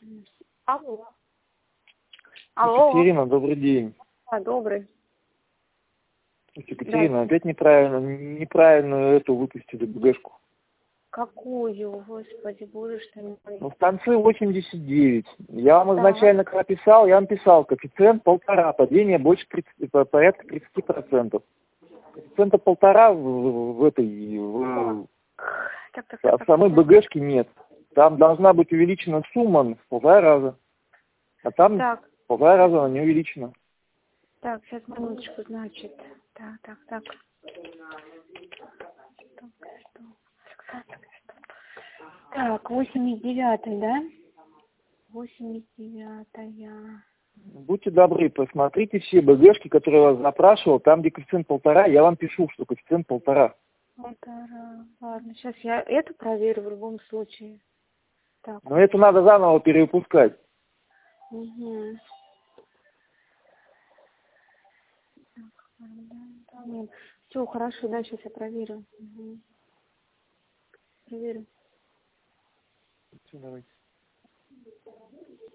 Алло. Алло. Екатерина, добрый день. Добрый. Екатерина, опять неправильную эту выпустили БГшку. Какую, господи, боже, что не говорит. Ну, в конце 89. Я вам изначально, когда писал, я вам писал коэффициент 1,5, падение больше 30, порядка 30%. Коэффициента 1,5 в самой БГшке нет. Там должна быть увеличена сумма в 1,5 раза. А там в 1,5 раза она не увеличена. Так, сейчас минуточку, значит. Так. Так, 89, да? 89-я. Будьте добры, посмотрите все БГшки, которые я вас запрашивал, там, где коэффициент 1,5, я вам пишу, что коэффициент 1,5. 1,5. Ладно, сейчас я это проверю в любом случае. Так. Но это надо заново перевыпускать. Угу. Все, хорошо, да, сейчас я проверю. Угу. Проверю. Все, давайте.